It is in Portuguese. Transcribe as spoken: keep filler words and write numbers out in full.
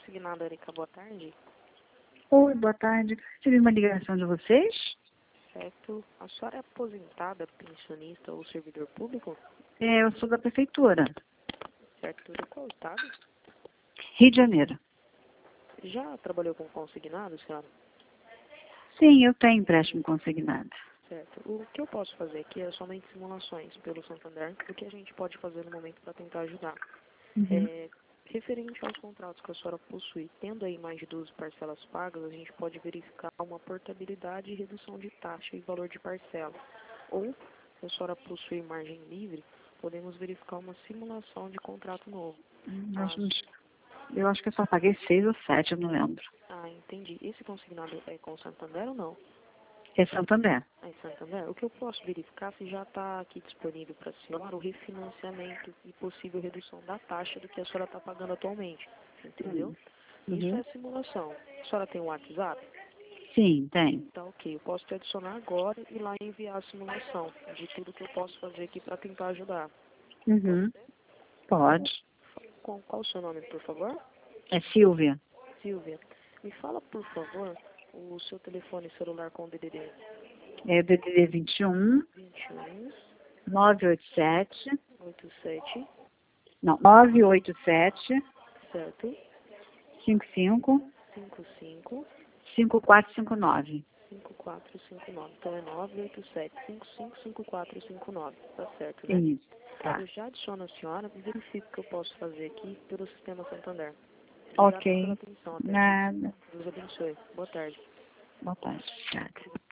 consignado, Erika, boa tarde. Oi, boa tarde. Tive uma ligação de vocês? Certo. A senhora é aposentada, pensionista ou servidor público? É, eu sou da prefeitura, Certo. De qual estado? Rio de Janeiro. Já trabalhou com consignado, senhora? Sim, eu tenho empréstimo consignado. Certo. O que eu posso fazer aqui é somente simulações pelo Santander, o que a gente pode fazer no momento para tentar ajudar. Uhum. É, referente aos contratos que a senhora possui, tendo aí mais de doze parcelas pagas, a gente pode verificar uma portabilidade e redução de taxa e valor de parcela. Ou, se a senhora possui margem livre, podemos verificar uma simulação de contrato novo. Hum, As... acho que- Eu acho que eu só paguei seis ou sete, eu não lembro. Ah, entendi. Esse consignado é com Santander ou não? É Santander. É em Santander? O que eu posso verificar se já está aqui disponível para a senhora o refinanciamento e possível redução da taxa do que a senhora está pagando atualmente. Entendeu? Uhum. Isso é simulação. A senhora tem o WhatsApp? Sim, tem. Tá ok. Eu posso te adicionar agora e lá enviar a simulação de tudo que eu posso fazer aqui para tentar ajudar. Uhum. Pode. Com, qual o seu nome, por favor? É Silvia. Silvia. Me fala, por favor, o seu telefone celular com o D D D. É o D D D vinte e um, vinte e um, nove oito sete, oitenta e sete, não, nove oito sete, certo? cinco cinco, cinco cinco, cinco quatro cinco nove. cinco quatro cinco nove. Então é nove oito sete, cinco cinco, cinco quatro cinco nove. Tá certo, né? Isso. Tá. Eu já adiciono a senhora e verifico o que eu posso fazer aqui pelo sistema Santander. Obrigada pela Ok. atenção. Até já. Nada. Deus abençoe. Boa tarde. Boa tarde. Obrigada.